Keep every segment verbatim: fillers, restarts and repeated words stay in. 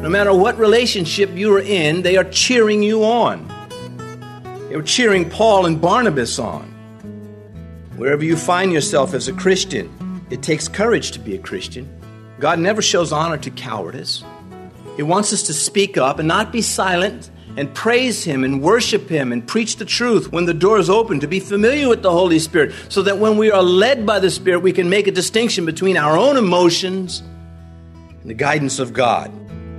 No matter what relationship you are in, they are cheering you on. They were cheering Paul and Barnabas on. Wherever you find yourself as a Christian, it takes courage to be a Christian. God never shows honor to cowardice. He wants us to speak up and not be silent, and praise Him and worship Him and preach the truth when the door is open, to be familiar with the Holy Spirit, so that when we are led by the Spirit, we can make a distinction between our own emotions and the guidance of God.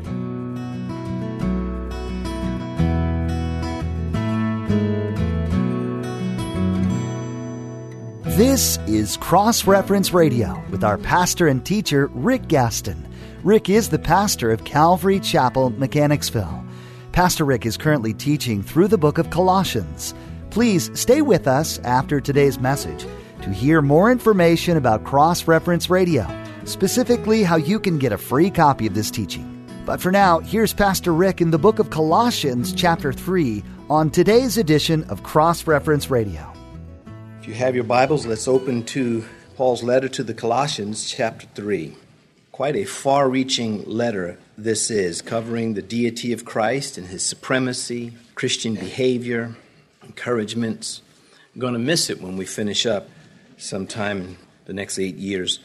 This is Cross Reference Radio with our pastor and teacher, Rick Gaston. Rick is the pastor of Calvary Chapel, Mechanicsville. Pastor Rick is currently teaching through the book of Colossians. Please stay with us after today's message to hear more information about Cross Reference Radio, specifically how you can get a free copy of this teaching. But for now, here's Pastor Rick in the book of Colossians, chapter three, on today's edition of Cross Reference Radio. If you have your Bibles, let's open to Paul's letter to the Colossians, chapter three. Quite a far-reaching letter this is, covering the deity of Christ and His supremacy, Christian behavior, encouragements. I'm going to miss it when we finish up sometime in the next eight years.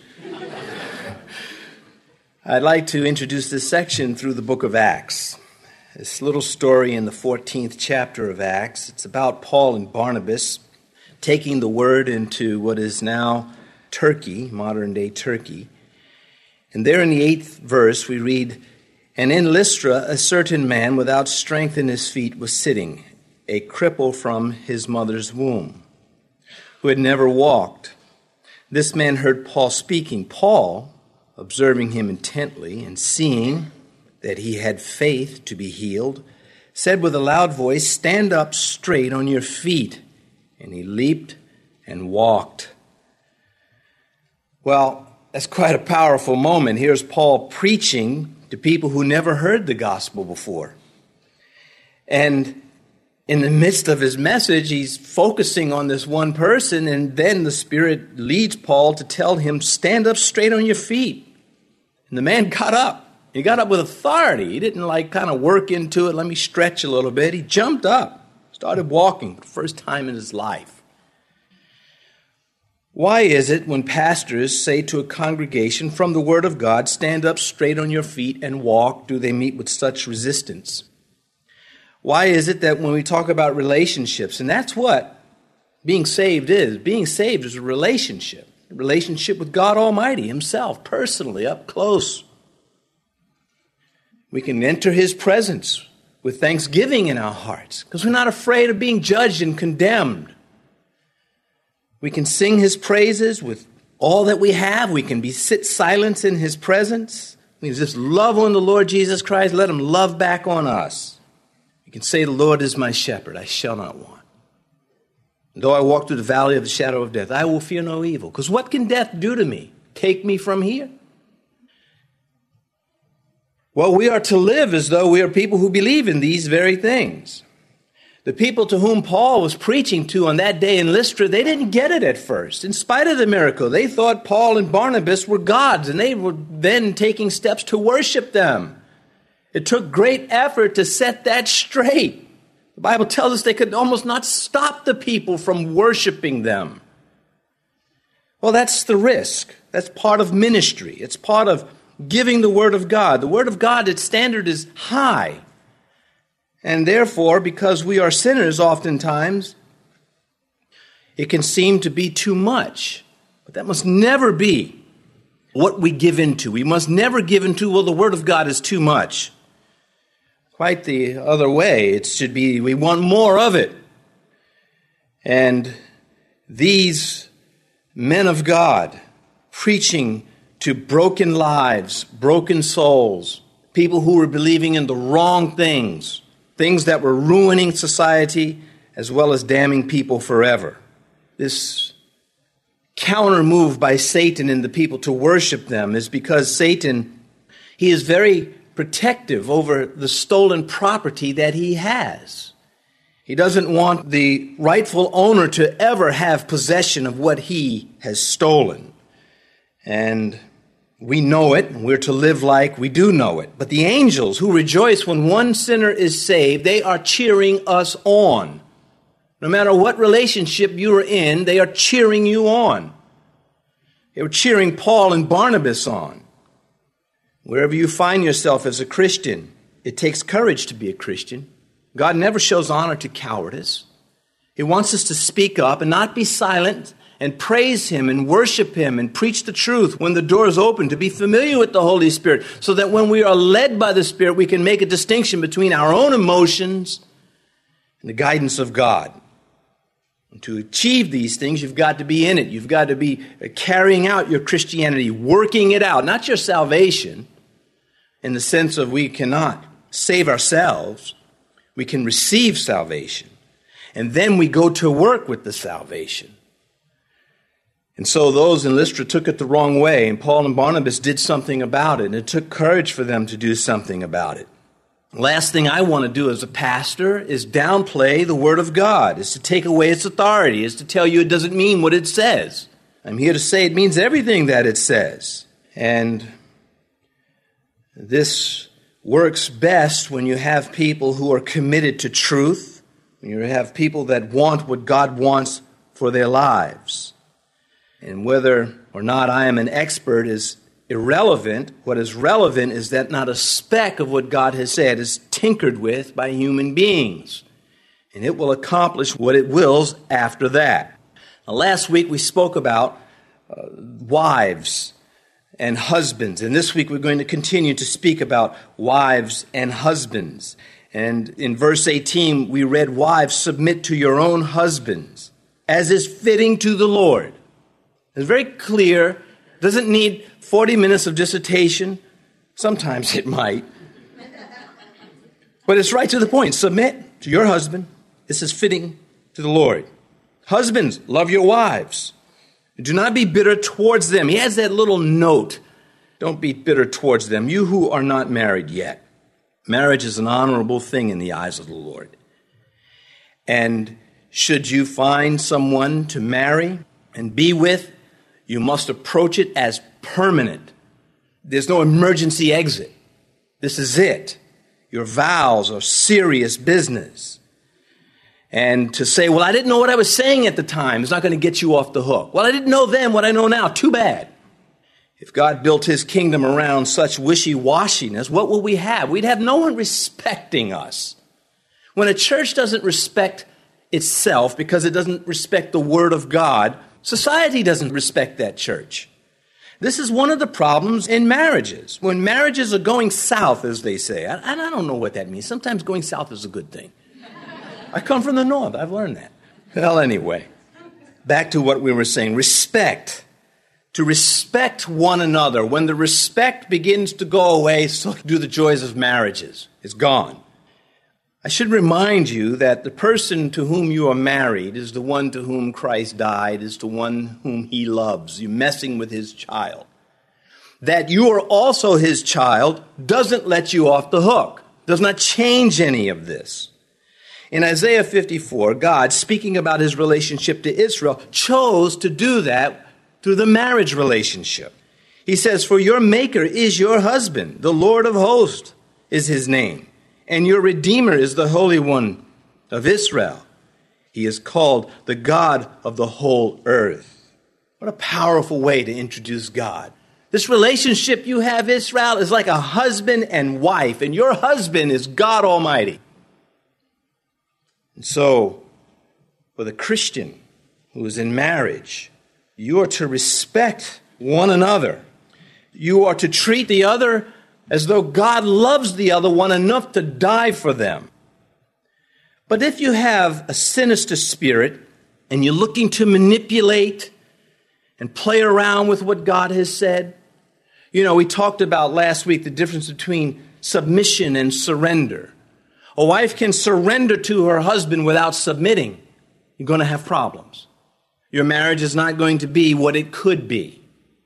I'd like to introduce this section through the book of Acts. This little story in the fourteenth chapter of Acts, it's about Paul and Barnabas taking the word into what is now Turkey, modern-day Turkey. And there in the eighth verse we read, "And in Lystra a certain man without strength in his feet was sitting, a cripple from his mother's womb, who had never walked. This man heard Paul speaking. Paul, observing him intently and seeing that he had faith to be healed, said with a loud voice, 'Stand up straight on your feet.' And he leaped and walked." Well, that's quite a powerful moment. Here's Paul preaching to people who never heard the gospel before. And in the midst of his message, he's focusing on this one person, and then the Spirit leads Paul to tell him, "Stand up straight on your feet." And the man got up. He got up with authority. He didn't like kind of work into it, let me stretch a little bit. He jumped up, started walking for the first time in his life. Why is it when pastors say to a congregation from the Word of God, "Stand up straight on your feet and walk," do they meet with such resistance? Why is it that when we talk about relationships, and that's what being saved is. Being saved is a relationship. A relationship with God Almighty Himself, personally, up close. We can enter His presence with thanksgiving in our hearts because we're not afraid of being judged and condemned. We can sing His praises with all that we have. We can be sit silent in His presence. We can just love on the Lord Jesus Christ. Let Him love back on us. We can say, "The Lord is my shepherd. I shall not want. And though I walk through the valley of the shadow of death, I will fear no evil." Because what can death do to me? Take me from here? Well, we are to live as though we are people who believe in these very things. The people to whom Paul was preaching to on that day in Lystra, they didn't get it at first. In spite of the miracle, they thought Paul and Barnabas were gods, and they were then taking steps to worship them. It took great effort to set that straight. The Bible tells us they could almost not stop the people from worshiping them. Well, that's the risk. That's part of ministry. It's part of giving the Word of God. The Word of God, its standard is high. And therefore, because we are sinners oftentimes, it can seem to be too much. But that must never be what we give into. We must never give into, well, the Word of God is too much. Quite the other way. It should be, we want more of it. And these men of God preaching to broken lives, broken souls, people who were believing in the wrong things, things that were ruining society as well as damning people forever. This counter move by Satan in the people to worship them is because Satan, he is very protective over the stolen property that he has. He doesn't want the rightful owner to ever have possession of what he has stolen. And We know it, and we're to live like we do know it. But the angels who rejoice when one sinner is saved, they are cheering us on. No matter what relationship you are in, they are cheering you on. They were cheering Paul and Barnabas on. Wherever you find yourself as a Christian, it takes courage to be a Christian. God never shows honor to cowardice. He wants us to speak up and not be silent and praise Him and worship Him and preach the truth when the door is open, to be familiar with the Holy Spirit, so that when we are led by the Spirit, we can make a distinction between our own emotions and the guidance of God. And to achieve these things, you've got to be in it. You've got to be carrying out your Christianity, working it out, not your salvation, in the sense of we cannot save ourselves. We can receive salvation. And then we go to work with the salvation. And so those in Lystra took it the wrong way, and Paul and Barnabas did something about it, and it took courage for them to do something about it. Last thing I want to do as a pastor is downplay the Word of God, is to take away its authority, is to tell you it doesn't mean what it says. I'm here to say it means everything that it says. And this works best when you have people who are committed to truth, when you have people that want what God wants for their lives. And whether or not I am an expert is irrelevant. What is relevant is that not a speck of what God has said is tinkered with by human beings. And it will accomplish what it wills after that. Now, last week we spoke about uh, wives and husbands. And this week we're going to continue to speak about wives and husbands. And in verse eighteen we read, "Wives, submit to your own husbands, as is fitting to the Lord." It's very clear. Doesn't need forty minutes of dissertation. Sometimes it might. But it's right to the point. Submit to your husband. This is fitting to the Lord. Husbands, love your wives. Do not be bitter towards them. He has that little note. Don't be bitter towards them, you who are not married yet. Marriage is an honorable thing in the eyes of the Lord. And should you find someone to marry and be with, you must approach it as permanent. There's no emergency exit. This is it. Your vows are serious business. And to say, well, I didn't know what I was saying at the time, is not going to get you off the hook. Well, I didn't know then what I know now. Too bad. If God built His kingdom around such wishy-washiness, what will we have? We'd have no one respecting us. When a church doesn't respect itself because it doesn't respect the Word of God, society doesn't respect that church. This is one of the problems in marriages. When marriages are going south, as they say, and I don't know what that means. Sometimes going south is a good thing. I come from the north. I've learned that. Well, anyway, back to what we were saying. Respect. To respect one another. When the respect begins to go away, so do the joys of marriages. It's gone. I should remind you that the person to whom you are married is the one to whom Christ died, is the one whom He loves. You're messing with His child. That you are also His child doesn't let you off the hook, does not change any of this. In Isaiah fifty-four, God, speaking about His relationship to Israel, chose to do that through the marriage relationship. He says, "For your Maker is your husband, the Lord of hosts is His name. And your Redeemer is the Holy One of Israel. He is called the God of the whole earth." What a powerful way to introduce God. This relationship you have, Israel, is like a husband and wife, and your husband is God Almighty. And so, for the Christian who is in marriage, you are to respect one another. You are to treat the other as though God loves the other one enough to die for them. But if you have a sinister spirit and you're looking to manipulate and play around with what God has said, you know, we talked about last week the difference between submission and surrender. A wife can surrender to her husband without submitting. You're going to have problems. Your marriage is not going to be what it could be.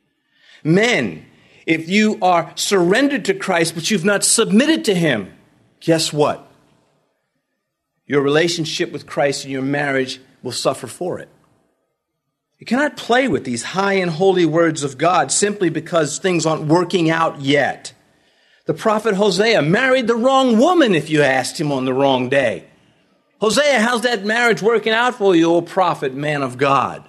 Men, if you are surrendered to Christ, but you've not submitted to Him, guess what? Your relationship with Christ and your marriage will suffer for it. You cannot play with these high and holy words of God simply because things aren't working out yet. The prophet Hosea married the wrong woman if you asked him on the wrong day. Hosea, how's that marriage working out for you, O prophet, man of God?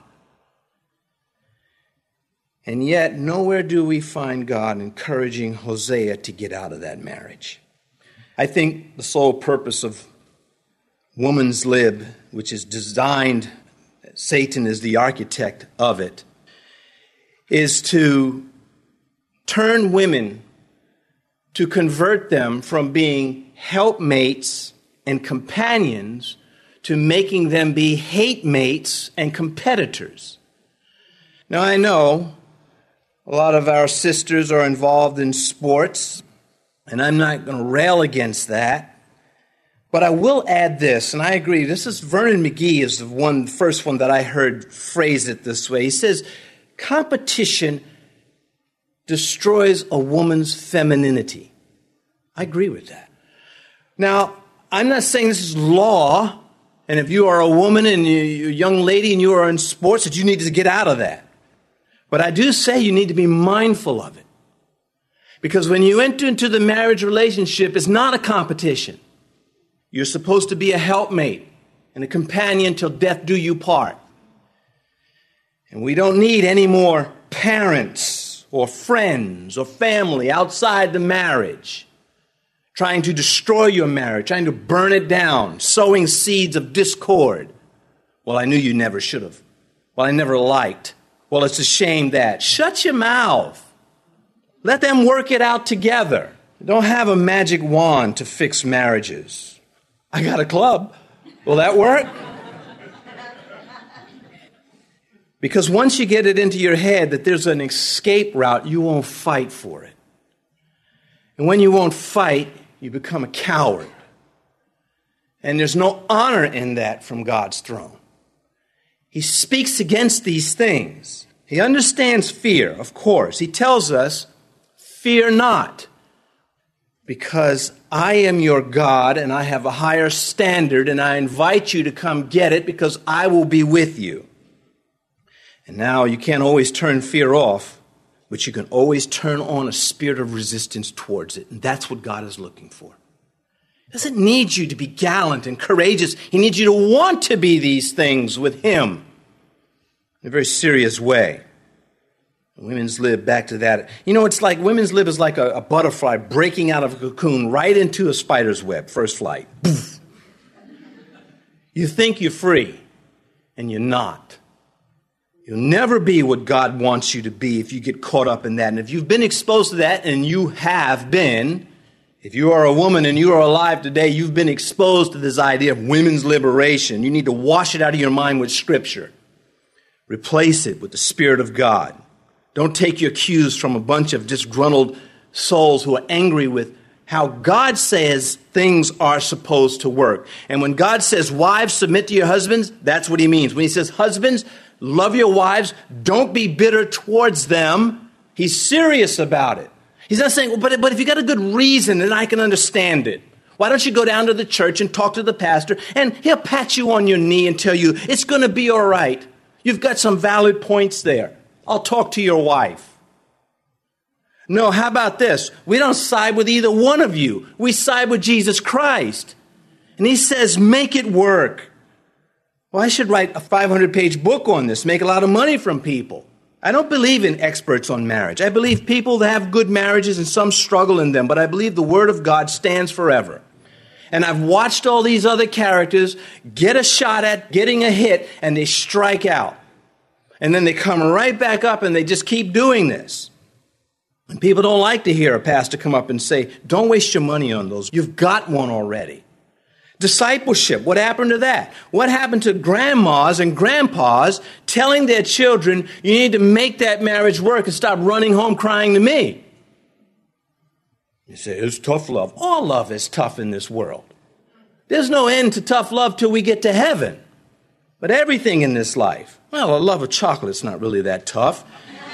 And yet, nowhere do we find God encouraging Hosea to get out of that marriage. I think the sole purpose of woman's lib, which is designed, Satan is the architect of it, is to turn women, to convert them from being helpmates and companions to making them be hate mates and competitors. Now, I know a lot of our sisters are involved in sports, and I'm not going to rail against that. But I will add this, and I agree. This is Vernon McGee is the one, the first one that I heard phrase it this way. He says, competition destroys a woman's femininity. I agree with that. Now, I'm not saying this is law, and if you are a woman and you're a young lady and you are in sports, that you need to get out of that. But I do say you need to be mindful of it. Because when you enter into the marriage relationship, it's not a competition. You're supposed to be a helpmate and a companion till death do you part. And we don't need any more parents or friends or family outside the marriage trying to destroy your marriage, trying to burn it down, sowing seeds of discord. Well, I knew you never should have. Well, I never liked. Well, it's a shame that. Shut your mouth. Let them work it out together. Don't have a magic wand to fix marriages. I got a club. Will that work? Because once you get it into your head that there's an escape route, you won't fight for it. And when you won't fight, you become a coward. And there's no honor in that from God's throne. He speaks against these things. He understands fear, of course. He tells us, fear not, because I am your God and I have a higher standard and I invite you to come get it because I will be with you. And now you can't always turn fear off, but you can always turn on a spirit of resistance towards it. And that's what God is looking for. He doesn't need you to be gallant and courageous. He needs you to want to be these things with Him in a very serious way. Women's lib, back to that. You know, it's like women's lib is like a, a butterfly breaking out of a cocoon right into a spider's web, first flight. Poof. You think you're free, and you're not. You'll never be what God wants you to be if you get caught up in that. And if you've been exposed to that, and you have been, if you are a woman and you are alive today, you've been exposed to this idea of women's liberation. You need to wash it out of your mind with Scripture. Replace it with the Spirit of God. Don't take your cues from a bunch of disgruntled souls who are angry with how God says things are supposed to work. And when God says, wives, submit to your husbands, that's what He means. When He says, husbands, love your wives, don't be bitter towards them, He's serious about it. He's not saying, well, but, but if you got a good reason, then I can understand it. Why don't you go down to the church and talk to the pastor, and he'll pat you on your knee and tell you, it's going to be all right. You've got some valid points there. I'll talk to your wife. No, how about this? We don't side with either one of you. We side with Jesus Christ. And He says, make it work. Well, I should write a five hundred page book on this, make a lot of money from people. I don't believe in experts on marriage. I believe people that have good marriages and some struggle in them, but I believe the Word of God stands forever. And I've watched all these other characters get a shot at getting a hit, and they strike out. And then they come right back up and they just keep doing this. And people don't like to hear a pastor come up and say, don't waste your money on those. You've got one already. Discipleship, what happened to that? What happened to grandmas and grandpas telling their children, you need to make that marriage work and stop running home crying to me? You say, it's tough love. All love is tough in this world. There's no end to tough love till we get to heaven. But everything in this life, well, a love of chocolate's not really that tough.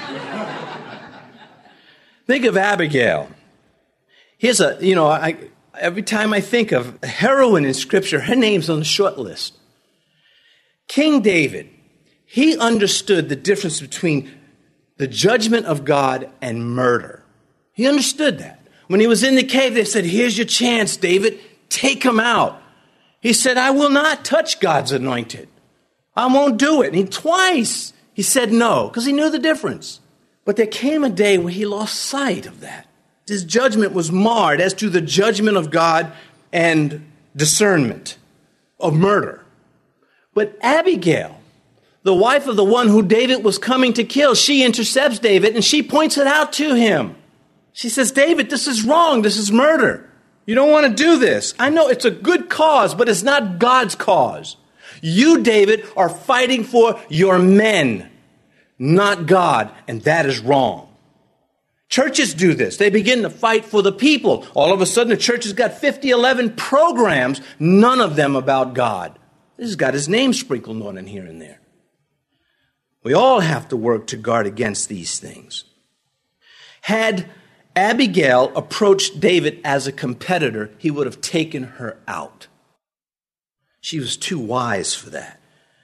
Think of Abigail. Here's a, you know, I, every time I think of a heroine in Scripture, her name's on the short list. King David he understood the difference between the judgment of God and murder. He understood that. When he was in the cave, they said, here's your chance, David. Take him out. He said, I will not touch God's anointed. I won't do it. And he, twice he said no, because he knew the difference. But there came a day where he lost sight of that. His judgment was marred as to the judgment of God and discernment of murder. But Abigail, the wife of the one who David was coming to kill, she intercepts David and she points it out to him. She says, David, this is wrong. This is murder. You don't want to do this. I know it's a good cause, but it's not God's cause. You, David, are fighting for your men, not God, and that is wrong. Churches do this. They begin to fight for the people. All of a sudden, the church has got fifty, eleven programs, none of them about God. This has got his name sprinkled on it here and there. We all have to work to guard against these things. Had Abigail approached David as a competitor, he would have taken her out. She was too wise for that.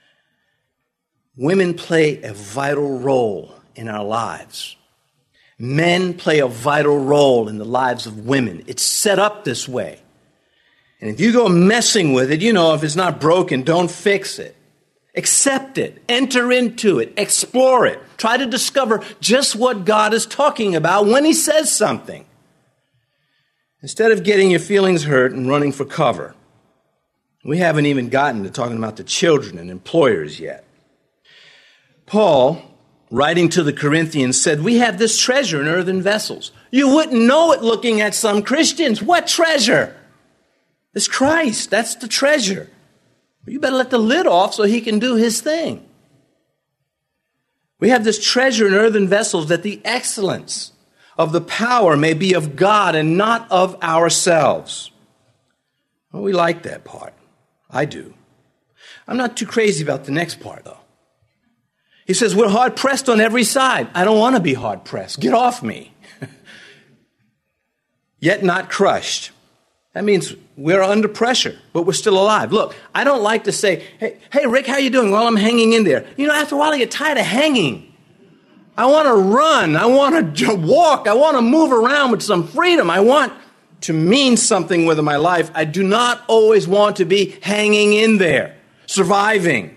Women play a vital role in our lives. Men play a vital role in the lives of women. It's set up this way. And if you go messing with it, you know, if it's not broken, don't fix it. Accept it. Enter into it. Explore it. Try to discover just what God is talking about when he says something. Instead of getting your feelings hurt and running for cover. We haven't even gotten to talking about the children and employers yet. Paul, writing to the Corinthians, said, we have this treasure in earthen vessels. You wouldn't know it looking at some Christians. What treasure? It's Christ. That's the treasure. You better let the lid off so he can do his thing. We have this treasure in earthen vessels that the excellence of the power may be of God and not of ourselves. Well, we like that part. I do. I'm not too crazy about the next part, though. He says, we're hard pressed on every side. I don't want to be hard pressed. Get off me. Yet not crushed. That means we're under pressure, but we're still alive. Look, I don't like to say, hey, hey, Rick, how you doing? Well, I'm hanging in there. You know, after a while, I get tired of hanging. I want to run. I want to walk. I want to move around with some freedom. I want to mean something with my life. I do not always want to be hanging in there, surviving.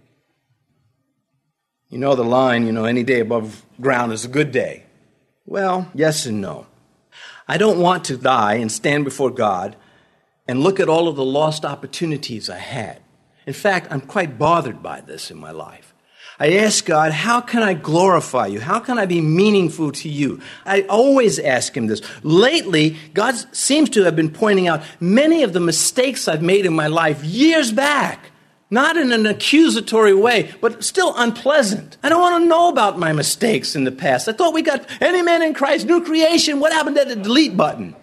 You know the line, you know, any day above ground is a good day. Well, yes and no. I don't want to die and stand before God and look at all of the lost opportunities I had. In fact, I'm quite bothered by this in my life. I ask God, how can I glorify you? How can I be meaningful to you? I always ask him this. Lately, God seems to have been pointing out many of the mistakes I've made in my life years back. Not in an accusatory way, but still unpleasant. I don't want to know about my mistakes in the past. I thought we got any man in Christ, new creation. What happened to the delete button?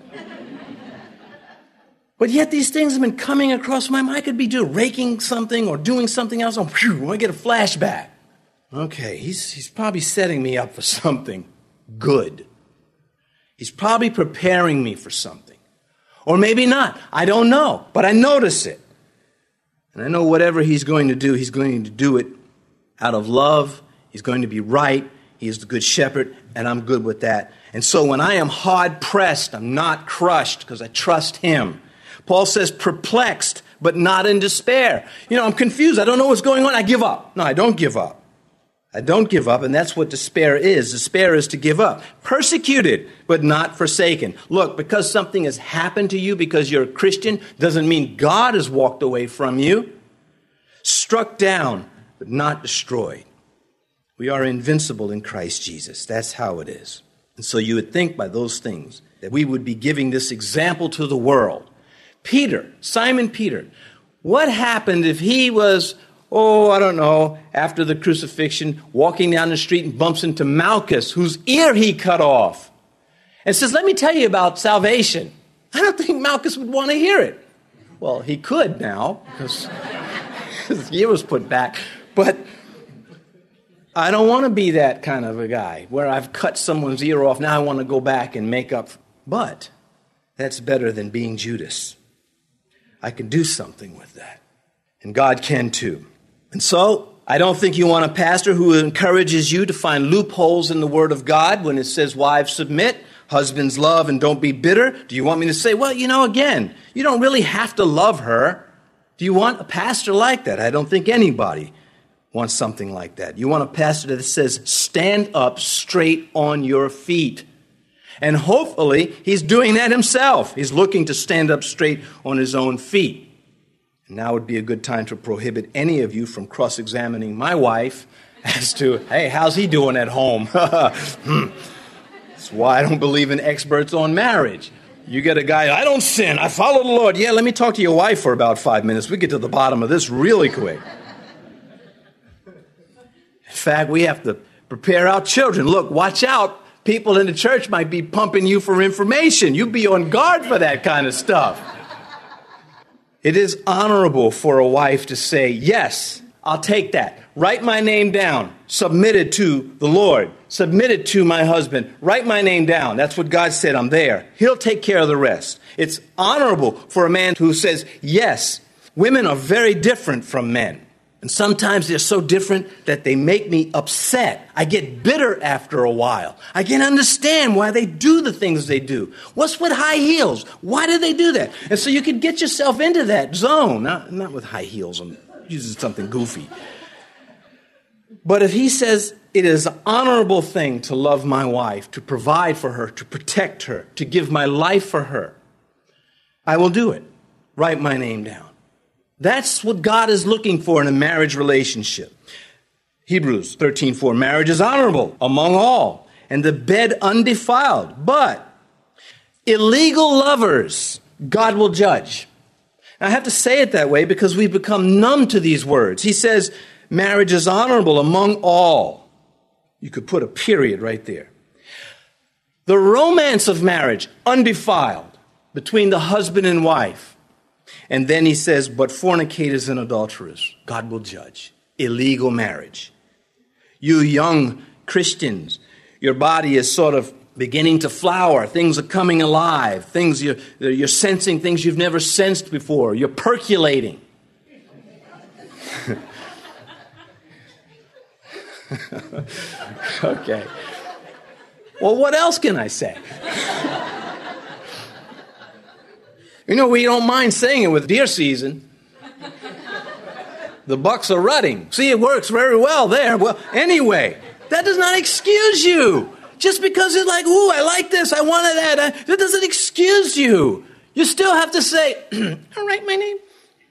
But yet these things have been coming across my mind. I could be doing, raking something or doing something else. Oh, whew, I get a flashback. Okay, he's, he's probably setting me up for something good. He's probably preparing me for something. Or maybe not. I don't know, but I notice it. And I know whatever he's going to do, he's going to do it out of love. He's going to be right. He is the good shepherd, and I'm good with that. And so when I am hard pressed, I'm not crushed because I trust him. Paul says perplexed, but not in despair. You know, I'm confused. I don't know what's going on. I give up. No, I don't give up. I don't give up, and that's what despair is. Despair is to give up. Persecuted, but not forsaken. Look, because something has happened to you because you're a Christian doesn't mean God has walked away from you. Struck down, but not destroyed. We are invincible in Christ Jesus. That's how it is. And so you would think by those things that we would be giving this example to the world. Peter, Simon Peter, what happened if he was... Oh, I don't know, after the crucifixion, walking down the street and bumps into Malchus, whose ear he cut off, and says, let me tell you about salvation. I don't think Malchus would want to hear it. Well, he could now, because his ear was put back. But I don't want to be that kind of a guy, where I've cut someone's ear off, now I want to go back and make up. But that's better than being Judas. I can do something with that. And God can too. And so I don't think you want a pastor who encourages you to find loopholes in the Word of God when it says, wives submit, husbands love, and don't be bitter. Do you want me to say, well, you know, again, you don't really have to love her. Do you want a pastor like that? I don't think anybody wants something like that. You want a pastor that says, stand up straight on your feet. And hopefully, he's doing that himself. He's looking to stand up straight on his own feet. Now would be a good time to prohibit any of you from cross-examining my wife as to, hey, how's he doing at home? That's why I don't believe in experts on marriage. You get a guy, I don't sin, I follow the Lord. Yeah, let me talk to your wife for about five minutes. We get to the bottom of this really quick. In fact, we have to prepare our children. Look, watch out. People in the church might be pumping you for information. You be on guard for that kind of stuff. It is honorable for a wife to say, yes, I'll take that. Write my name down. Submitted to the Lord. Submitted to my husband. Write my name down. That's what God said. I'm there. He'll take care of the rest. It's honorable for a man who says, yes. Women are very different from men. And sometimes they're so different that they make me upset. I get bitter after a while. I can understand why they do the things they do. What's with high heels? Why do they do that? And so you can get yourself into that zone. Not, not with high heels. I'm using something goofy. But if he says it is an honorable thing to love my wife, to provide for her, to protect her, to give my life for her, I will do it. Write my name down. That's what God is looking for in a marriage relationship. Hebrews thirteen four, marriage is honorable among all, and the bed undefiled. But illegal lovers, God will judge. And I have to say it that way because we've become numb to these words. He says, marriage is honorable among all. You could put a period right there. The romance of marriage, undefiled, between the husband and wife. And then he says, but fornicators and adulterers, God will judge. Illegal marriage. You young Christians, your body is sort of beginning to flower. Things are coming alive. Things you're, you're sensing things you've never sensed before. You're percolating. Okay. Well, what else can I say? You know, we don't mind saying it with deer season. The bucks are rutting. See, it works very well there. Well, anyway, that does not excuse you. Just because it's like, ooh, I like this, I wanted that, I, that doesn't excuse you. You still have to say, all right, my name.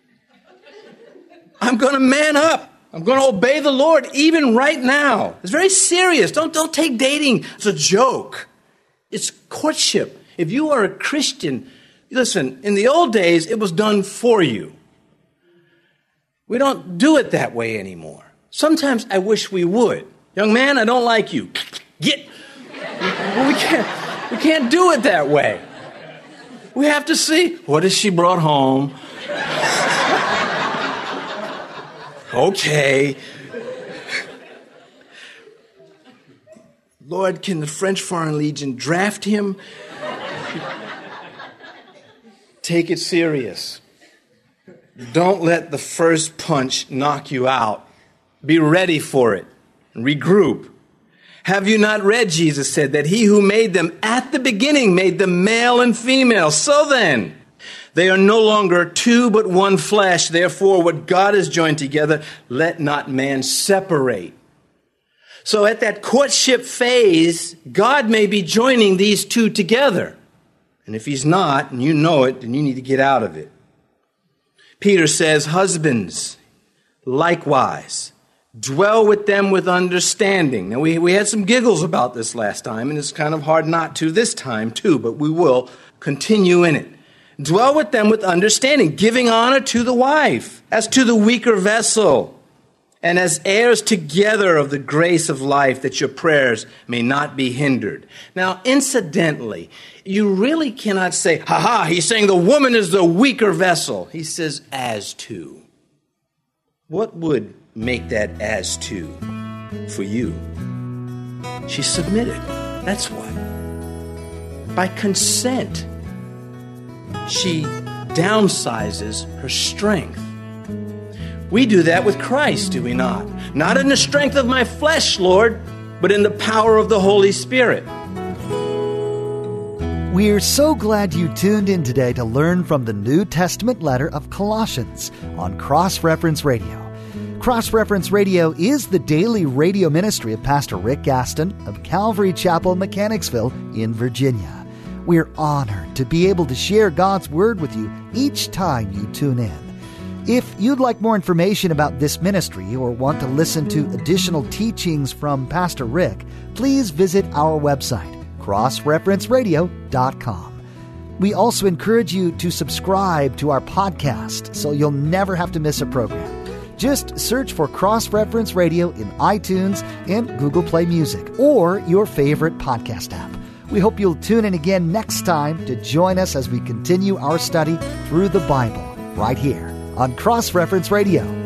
I'm going to man up. I'm going to obey the Lord even right now. It's very serious. Don't, don't take dating as a joke. It's courtship. If you are a Christian, listen, in the old days, it was done for you. We don't do it that way anymore. Sometimes I wish we would. Young man, I don't like you. Get. Well, we can't, we can't do it that way. We have to see, what has she brought home? Okay. Lord, can the French Foreign Legion draft him? Take it serious. Don't let the first punch knock you out. Be ready for it. Regroup. Have you not read, Jesus said, that he who made them at the beginning made them male and female? So then, they are no longer two but one flesh. Therefore, what God has joined together, let not man separate. So at that courtship phase, God may be joining these two together. And if he's not, and you know it, then you need to get out of it. Peter says, husbands, likewise, dwell with them with understanding. Now, we, we had some giggles about this last time, and it's kind of hard not to this time, too, but we will continue in it. Dwell with them with understanding, giving honor to the wife, as to the weaker vessel, and as heirs together of the grace of life, that your prayers may not be hindered. Now, incidentally, you really cannot say, ha ha, he's saying the woman is the weaker vessel. He says, as to. What would make that as to for you? She submitted. That's what. By consent, she downsizes her strength. We do that with Christ, do we not? not in the strength of my flesh, Lord, but in the power of the Holy Spirit. We're so glad you tuned in today to learn from the New Testament letter of Colossians on Cross Reference Radio. Cross Reference Radio is the daily radio ministry of Pastor Rick Gaston of Calvary Chapel, Mechanicsville in Virginia. We're honored to be able to share God's Word with you each time you tune in. If you'd like more information about this ministry or want to listen to additional teachings from Pastor Rick, please visit our website, cross reference radio dot com. We also encourage you to subscribe to our podcast so you'll never have to miss a program. Just search for Cross Reference Radio in iTunes and Google Play Music or your favorite podcast app. We hope you'll tune in again next time to join us as we continue our study through the Bible right here on Cross Reference Radio.